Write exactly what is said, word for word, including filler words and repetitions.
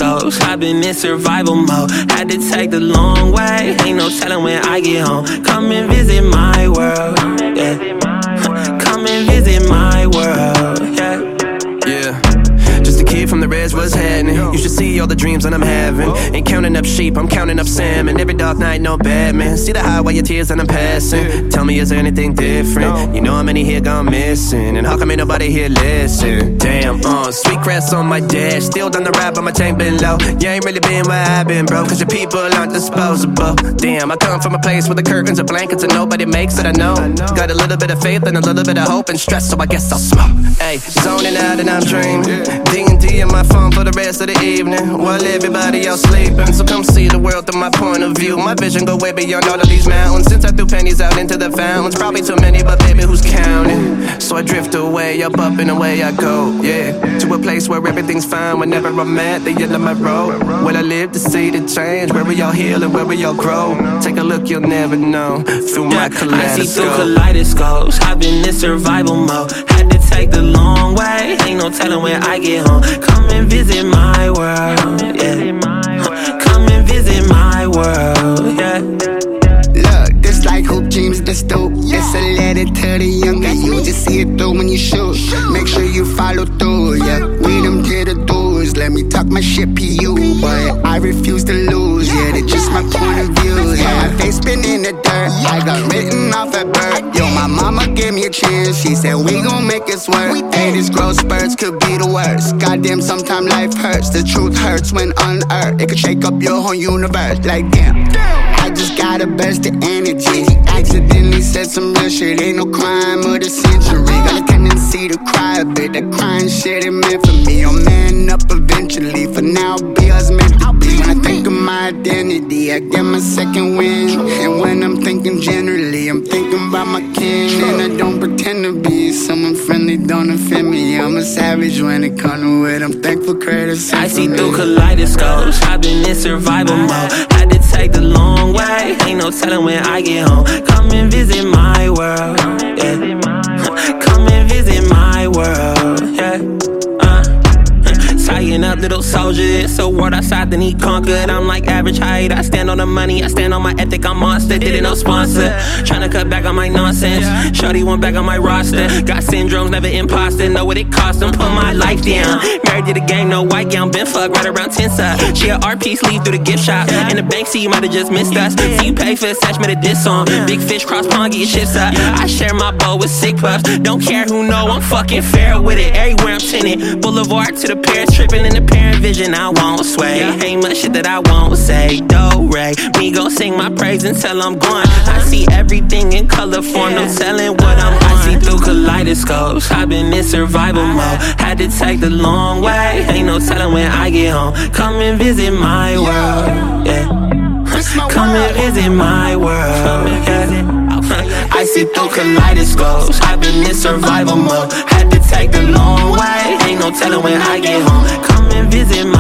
kaleidoscopes. I've been in survival mode. Had to take the long way. Ain't no telling when I get home. Come and visit my world. Yeah. Come and visit my world. Yeah. Yeah. Just a kid from the res, what's happening? You should see all the dreams that I'm having. Ain't counting up sheep, I'm counting up salmon. Every dark night, no Batman. See the highway, your tears that I'm passing. Tell me, is there anything different? You know how many here gone missing? And how come ain't nobody here listen? Damn, uh, sweet grass on my dash. Still done the ride, but my tank been low. You ain't really been where I've been, bro. Cause your people aren't disposable. Damn, I come from a place where the curtains are blankets and nobody makes it, I know. Got a little bit of faith and a little bit of hope and stress, so I guess I'll smoke. Ayy, zoning out and I'm dreaming. D and D in my phone for the rest of the evening while everybody else sleeping. So come see the world through my point of view. My vision go way beyond all of these mountains. Since I threw pennies out into the fountains, probably too many, but baby, who's counting? So I drift away, up, up, and away I go, yeah. To a place where everything's fine whenever I'm at the end of my road. Where I live to see the change, where we all heal and where we all grow. Take a look, you'll never know. Through my kaleidoscope. I see through kaleidoscopes. I've been in survival mode. Had to take the long way. Ain't no telling when I get home. Come and visit my world. Yeah. Come and visit my world. Yeah. Look, this like hoop dreams, this dope. It's a letter to the younger you. Just see it through when you shoot. Make sure you follow through, yeah. We them to the doors. Let me talk my shit, P U. But I refuse to lose, yeah. That's just my point of view, yeah. My face been in the dirt. I got written off at birth. Yo, my mama gave me a chance. She said, we gon' make this work. Hey, these growth spurts could be the worst. Goddamn, sometimes life hurts. The truth hurts when unearthed. It could shake up your whole universe. Like, damn. I just gotta burst the energy. Accidentally said some real shit. Ain't no crime of the century. Got a tendency to cry a bit. That crying shit ain't meant for me. I'll man up eventually. For now, be us meant to be. When I think of my identity, I get my second wind. And when I'm thinking generally, I'm thinking about my kin. And I don't pretend to be someone friendly, don't offend me. I'm a savage when it comes to it. I'm thankful, credit. I see through kaleidoscopes. I've been in survival mode. Had to take the long way. Ain't no telling when I get home. Come and visit my world. Yeah. Come and visit my world. Yeah. Tying up little soldier, it's a world outside the need conquered. I'm like average height, I stand on the money, I stand on my ethic, I'm monster. Didn't no sponsor, tryna cut back on my nonsense. Shorty went back on my roster. Got syndromes, never imposter, know what it cost them, put my life down. Married to the game, no white gown, been fucked right around ten side. She a art piece, leave through the gift shop. In the bank, see you might've just missed us. See you pay for a sesh, made a diss song. Big fish, cross pond, get your shifts up. I share my bowl with sick puffs. Don't care who know, I'm fucking fair with it. Everywhere I'm tinted, Boulevard to the Paris. Tripping in the parent vision, I won't sway. Ain't much shit that I won't say. Do-re, me gon' sing my praise until I'm gone. I see everything in color form, no telling what I'm on. I see through kaleidoscopes. I've been in survival mode. Had to take the long way. Ain't no telling when I get home. Come and visit my world. Yeah. Come and visit my world. Yeah. I see through kaleidoscopes. I've been in survival mode. Had to take the long way. Ain't no telling when I get home. Come and visit my